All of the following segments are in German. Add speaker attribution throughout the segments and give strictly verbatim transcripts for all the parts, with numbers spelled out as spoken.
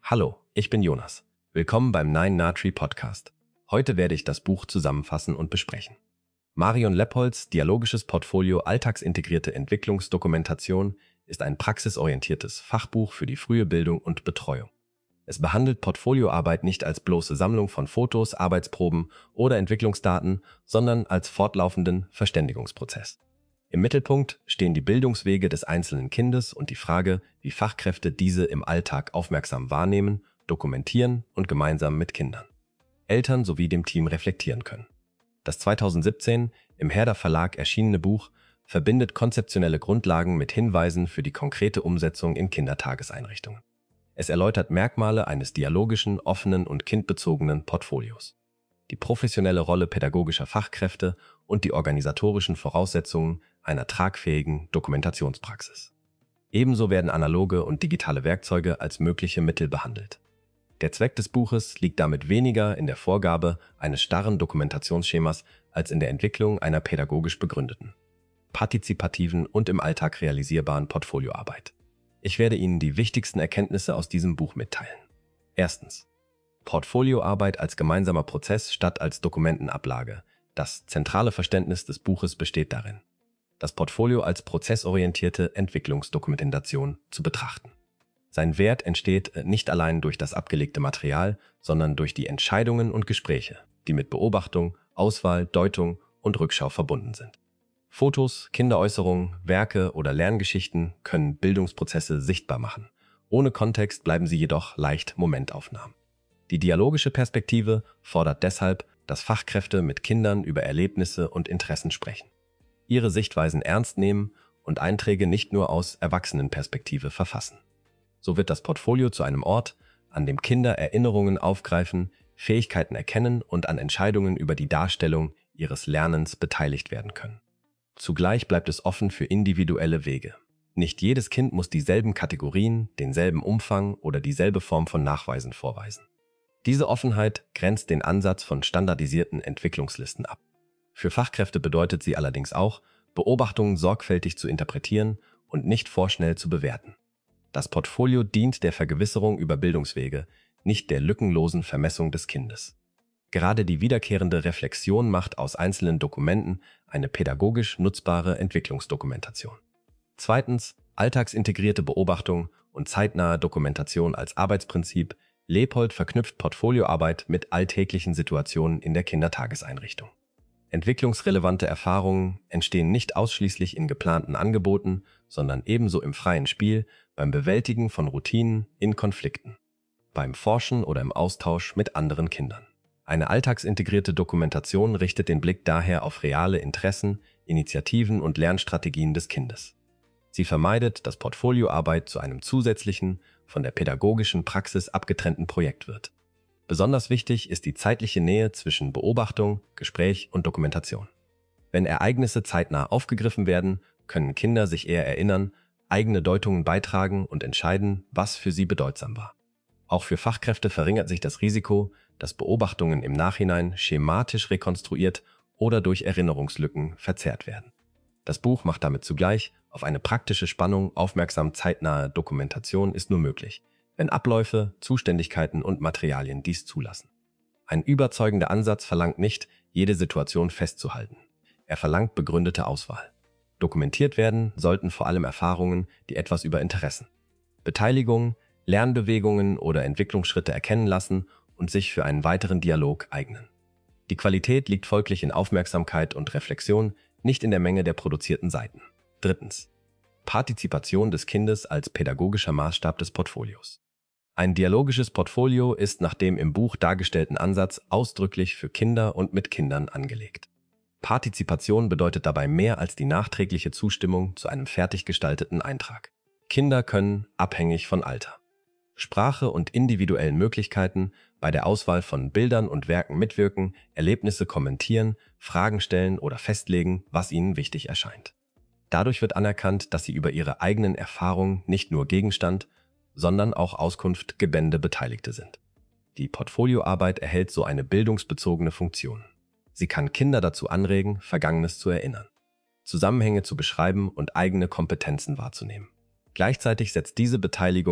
Speaker 1: Hallo, ich bin Jonas. Willkommen beim Nine Natri Podcast. Heute werde ich das Buch zusammenfassen und besprechen. Marion Leppolds Dialogisches Portfolio Alltagsintegrierte Entwicklungsdokumentation ist ein praxisorientiertes Fachbuch für die frühe Bildung und Betreuung. Es behandelt Portfolioarbeit nicht als bloße Sammlung von Fotos, Arbeitsproben oder Entwicklungsdaten, sondern als fortlaufenden Verständigungsprozess. Im Mittelpunkt stehen die Bildungswege des einzelnen Kindes und die Frage, wie Fachkräfte diese im Alltag aufmerksam wahrnehmen, dokumentieren und gemeinsam mit Kindern, Eltern sowie dem Team reflektieren können. Das zweitausendsiebzehn im Herder Verlag erschienene Buch verbindet konzeptionelle Grundlagen mit Hinweisen für die konkrete Umsetzung in Kindertageseinrichtungen. Es erläutert Merkmale eines dialogischen, offenen und kindbezogenen Portfolios, die professionelle Rolle pädagogischer Fachkräfte und die organisatorischen Voraussetzungen einer tragfähigen Dokumentationspraxis. Ebenso werden analoge und digitale Werkzeuge als mögliche Mittel behandelt. Der Zweck des Buches liegt damit weniger in der Vorgabe eines starren Dokumentationsschemas als in der Entwicklung einer pädagogisch begründeten, partizipativen und im Alltag realisierbaren Portfolioarbeit. Ich werde Ihnen die wichtigsten Erkenntnisse aus diesem Buch mitteilen. Erstens. Portfolioarbeit als gemeinsamer Prozess statt als Dokumentenablage. Das zentrale Verständnis des Buches besteht darin, das Portfolio als prozessorientierte Entwicklungsdokumentation zu betrachten. Sein Wert entsteht nicht allein durch das abgelegte Material, sondern durch die Entscheidungen und Gespräche, die mit Beobachtung, Auswahl, Deutung und Rückschau verbunden sind. Fotos, Kinderäußerungen, Werke oder Lerngeschichten können Bildungsprozesse sichtbar machen. Ohne Kontext bleiben sie jedoch leicht Momentaufnahmen. Die dialogische Perspektive fordert deshalb, dass Fachkräfte mit Kindern über Erlebnisse und Interessen sprechen, ihre Sichtweisen ernst nehmen und Einträge nicht nur aus Erwachsenenperspektive verfassen. So wird das Portfolio zu einem Ort, an dem Kinder Erinnerungen aufgreifen, Fähigkeiten erkennen und an Entscheidungen über die Darstellung ihres Lernens beteiligt werden können. Zugleich bleibt es offen für individuelle Wege. Nicht jedes Kind muss dieselben Kategorien, denselben Umfang oder dieselbe Form von Nachweisen vorweisen. Diese Offenheit grenzt den Ansatz von standardisierten Entwicklungslisten ab. Für Fachkräfte bedeutet sie allerdings auch, Beobachtungen sorgfältig zu interpretieren und nicht vorschnell zu bewerten. Das Portfolio dient der Vergewisserung über Bildungswege, nicht der lückenlosen Vermessung des Kindes. Gerade die wiederkehrende Reflexion macht aus einzelnen Dokumenten eine pädagogisch nutzbare Entwicklungsdokumentation. Zweitens, alltagsintegrierte Beobachtung und zeitnahe Dokumentation als Arbeitsprinzip. Leopold verknüpft Portfolioarbeit mit alltäglichen Situationen in der Kindertageseinrichtung. Entwicklungsrelevante Erfahrungen entstehen nicht ausschließlich in geplanten Angeboten, sondern ebenso im freien Spiel, beim Bewältigen von Routinen, in Konflikten, beim Forschen oder im Austausch mit anderen Kindern. Eine alltagsintegrierte Dokumentation richtet den Blick daher auf reale Interessen, Initiativen und Lernstrategien des Kindes. Sie vermeidet, dass Portfolioarbeit zu einem zusätzlichen, von der pädagogischen Praxis abgetrennten Projekt wird. Besonders wichtig ist die zeitliche Nähe zwischen Beobachtung, Gespräch und Dokumentation. Wenn Ereignisse zeitnah aufgegriffen werden, können Kinder sich eher erinnern, eigene Deutungen beitragen und entscheiden, was für sie bedeutsam war. Auch für Fachkräfte verringert sich das Risiko, dass Beobachtungen im Nachhinein schematisch rekonstruiert oder durch Erinnerungslücken verzerrt werden. Das Buch macht damit zugleich, auf eine praktische Spannung aufmerksam zeitnahe Dokumentation ist nur möglich, wenn Abläufe, Zuständigkeiten und Materialien dies zulassen. Ein überzeugender Ansatz verlangt nicht, jede Situation festzuhalten. Er verlangt begründete Auswahl. Dokumentiert werden sollten vor allem Erfahrungen, die etwas über Interessen, Beteiligung, Lernbewegungen oder Entwicklungsschritte erkennen lassen und sich für einen weiteren Dialog eignen. Die Qualität liegt folglich in Aufmerksamkeit und Reflexion, nicht in der Menge der produzierten Seiten. Drittens. Partizipation des Kindes als pädagogischer Maßstab des Portfolios. Ein dialogisches Portfolio ist nach dem im Buch dargestellten Ansatz ausdrücklich für Kinder und mit Kindern angelegt. Partizipation bedeutet dabei mehr als die nachträgliche Zustimmung zu einem fertig gestalteten Eintrag. Kinder können, abhängig von Alter, Sprache und individuellen Möglichkeiten, bei der Auswahl von Bildern und Werken mitwirken, Erlebnisse kommentieren, Fragen stellen oder festlegen, was ihnen wichtig erscheint. Dadurch wird anerkannt, dass sie über ihre eigenen Erfahrungen nicht nur Gegenstand, sondern auch Auskunft gebende Beteiligte sind. Die Portfolioarbeit erhält so eine bildungsbezogene Funktion. Sie kann Kinder dazu anregen, Vergangenes zu erinnern, Zusammenhänge zu beschreiben und eigene Kompetenzen wahrzunehmen. Gleichzeitig setzt diese Beteiligung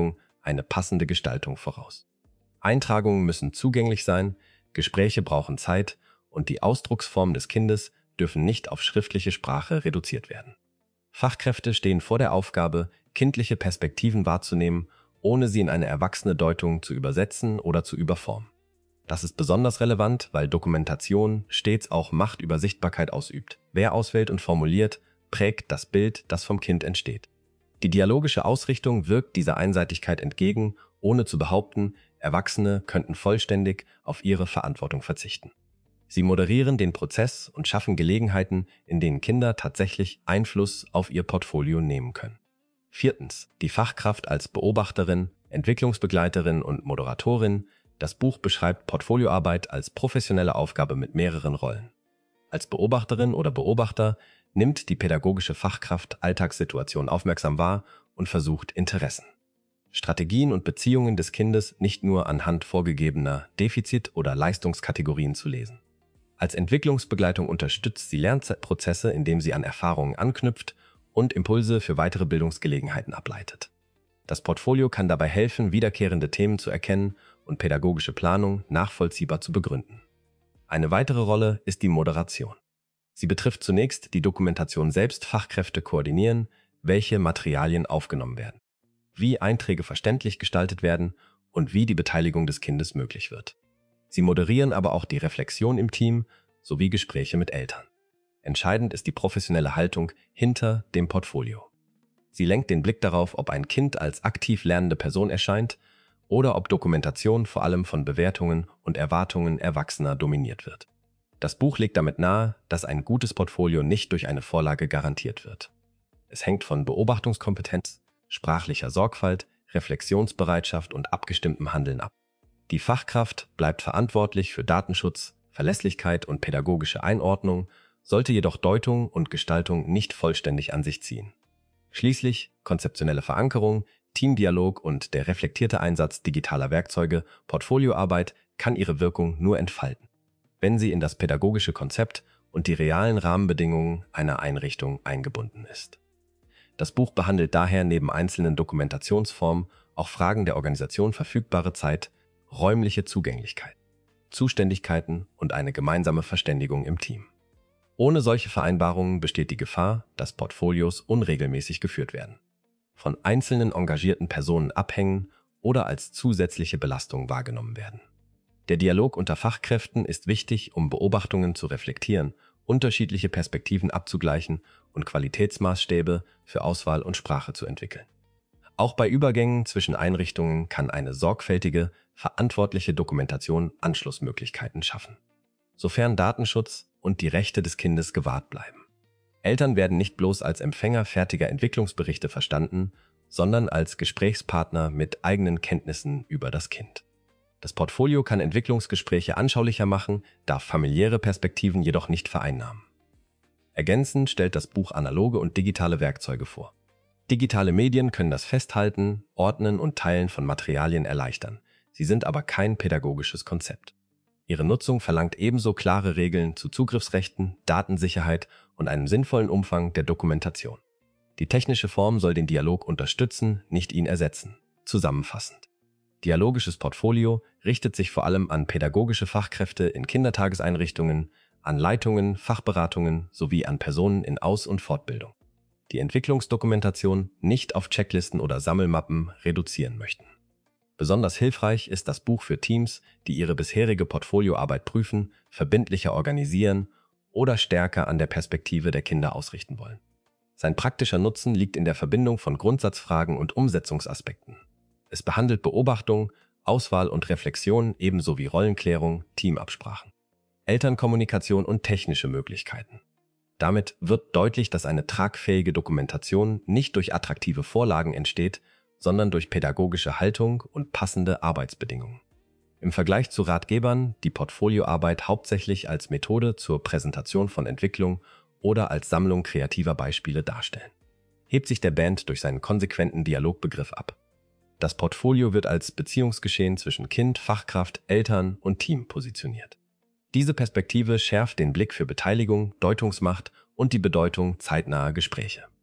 Speaker 1: eine passende Gestaltung voraus. Eintragungen müssen zugänglich sein, Gespräche brauchen Zeit und die Ausdrucksformen des Kindes dürfen nicht auf schriftliche Sprache reduziert werden. Fachkräfte stehen vor der Aufgabe, kindliche Perspektiven wahrzunehmen, ohne sie in eine erwachsene Deutung zu übersetzen oder zu überformen. Das ist besonders relevant, weil Dokumentation stets auch Macht über Sichtbarkeit ausübt. Wer auswählt und formuliert, prägt das Bild, das vom Kind entsteht. Die dialogische Ausrichtung wirkt dieser Einseitigkeit entgegen, ohne zu behaupten, Erwachsene könnten vollständig auf ihre Verantwortung verzichten. Sie moderieren den Prozess und schaffen Gelegenheiten, in denen Kinder tatsächlich Einfluss auf ihr Portfolio nehmen können. Viertens. Die Fachkraft als Beobachterin, Entwicklungsbegleiterin und Moderatorin. Das Buch beschreibt Portfolioarbeit als professionelle Aufgabe mit mehreren Rollen. Als Beobachterin oder Beobachter nimmt die pädagogische Fachkraft Alltagssituationen aufmerksam wahr und versucht Interessen, Strategien und Beziehungen des Kindes nicht nur anhand vorgegebener Defizit- oder Leistungskategorien zu lesen. Als Entwicklungsbegleitung unterstützt sie Lernprozesse, indem sie an Erfahrungen anknüpft und Impulse für weitere Bildungsgelegenheiten ableitet. Das Portfolio kann dabei helfen, wiederkehrende Themen zu erkennen und pädagogische Planung nachvollziehbar zu begründen. Eine weitere Rolle ist die Moderation. Sie betrifft zunächst die Dokumentation selbst. Fachkräfte koordinieren, welche Materialien aufgenommen werden, wie Einträge verständlich gestaltet werden und wie die Beteiligung des Kindes möglich wird. Sie moderieren aber auch die Reflexion im Team sowie Gespräche mit Eltern. Entscheidend ist die professionelle Haltung hinter dem Portfolio. Sie lenkt den Blick darauf, ob ein Kind als aktiv lernende Person erscheint oder ob Dokumentation vor allem von Bewertungen und Erwartungen Erwachsener dominiert wird. Das Buch legt damit nahe, dass ein gutes Portfolio nicht durch eine Vorlage garantiert wird. Es hängt von Beobachtungskompetenz, sprachlicher Sorgfalt, Reflexionsbereitschaft und abgestimmtem Handeln ab. Die Fachkraft bleibt verantwortlich für Datenschutz, Verlässlichkeit und pädagogische Einordnung, sollte jedoch Deutung und Gestaltung nicht vollständig an sich ziehen. Schließlich konzeptionelle Verankerung, Teamdialog und der reflektierte Einsatz digitaler Werkzeuge, Portfolioarbeit kann ihre Wirkung nur entfalten, wenn sie in das pädagogische Konzept und die realen Rahmenbedingungen einer Einrichtung eingebunden ist. Das Buch behandelt daher neben einzelnen Dokumentationsformen auch Fragen der Organisation, verfügbare Zeit, räumliche Zugänglichkeit, Zuständigkeiten und eine gemeinsame Verständigung im Team. Ohne solche Vereinbarungen besteht die Gefahr, dass Portfolios unregelmäßig geführt werden, von einzelnen engagierten Personen abhängen oder als zusätzliche Belastung wahrgenommen werden. Der Dialog unter Fachkräften ist wichtig, um Beobachtungen zu reflektieren, unterschiedliche Perspektiven abzugleichen und Qualitätsmaßstäbe für Auswahl und Sprache zu entwickeln. Auch bei Übergängen zwischen Einrichtungen kann eine sorgfältige, verantwortliche Dokumentation Anschlussmöglichkeiten schaffen, sofern Datenschutz und die Rechte des Kindes gewahrt bleiben. Eltern werden nicht bloß als Empfänger fertiger Entwicklungsberichte verstanden, sondern als Gesprächspartner mit eigenen Kenntnissen über das Kind. Das Portfolio kann Entwicklungsgespräche anschaulicher machen, darf familiäre Perspektiven jedoch nicht vereinnahmen. Ergänzend stellt das Buch analoge und digitale Werkzeuge vor. Digitale Medien können das Festhalten, Ordnen und Teilen von Materialien erleichtern. Sie sind aber kein pädagogisches Konzept. Ihre Nutzung verlangt ebenso klare Regeln zu Zugriffsrechten, Datensicherheit und einem sinnvollen Umfang der Dokumentation. Die technische Form soll den Dialog unterstützen, nicht ihn ersetzen. Zusammenfassend: Dialogisches Portfolio richtet sich vor allem an pädagogische Fachkräfte in Kindertageseinrichtungen, an Leitungen, Fachberatungen sowie an Personen in Aus- und Fortbildung, die Entwicklungsdokumentation nicht auf Checklisten oder Sammelmappen reduzieren möchten. Besonders hilfreich ist das Buch für Teams, die ihre bisherige Portfolioarbeit prüfen, verbindlicher organisieren oder stärker an der Perspektive der Kinder ausrichten wollen. Sein praktischer Nutzen liegt in der Verbindung von Grundsatzfragen und Umsetzungsaspekten. Es behandelt Beobachtung, Auswahl und Reflexion ebenso wie Rollenklärung, Teamabsprachen, Elternkommunikation und technische Möglichkeiten. Damit wird deutlich, dass eine tragfähige Dokumentation nicht durch attraktive Vorlagen entsteht, sondern durch pädagogische Haltung und passende Arbeitsbedingungen. Im Vergleich zu Ratgebern, die Portfolioarbeit hauptsächlich als Methode zur Präsentation von Entwicklung oder als Sammlung kreativer Beispiele darstellen, hebt sich der Band durch seinen konsequenten Dialogbegriff ab. Das Portfolio wird als Beziehungsgeschehen zwischen Kind, Fachkraft, Eltern und Team positioniert. Diese Perspektive schärft den Blick für Beteiligung, Deutungsmacht und die Bedeutung zeitnaher Gespräche.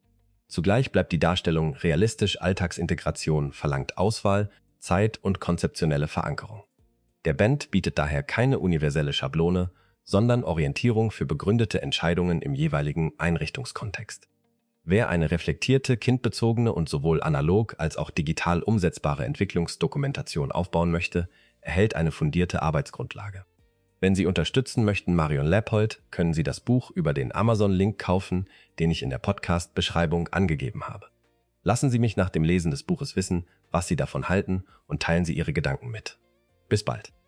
Speaker 1: Zugleich bleibt die Darstellung realistisch. Alltagsintegration verlangt Auswahl, Zeit und konzeptionelle Verankerung. Der Band bietet daher keine universelle Schablone, sondern Orientierung für begründete Entscheidungen im jeweiligen Einrichtungskontext. Wer eine reflektierte, kindbezogene und sowohl analog als auch digital umsetzbare Entwicklungsdokumentation aufbauen möchte, erhält eine fundierte Arbeitsgrundlage. Wenn Sie unterstützen möchten Marion Leppold, können Sie das Buch über den Amazon-Link kaufen, den ich in der Podcast-Beschreibung angegeben habe. Lassen Sie mich nach dem Lesen des Buches wissen, was Sie davon halten, und teilen Sie Ihre Gedanken mit. Bis bald.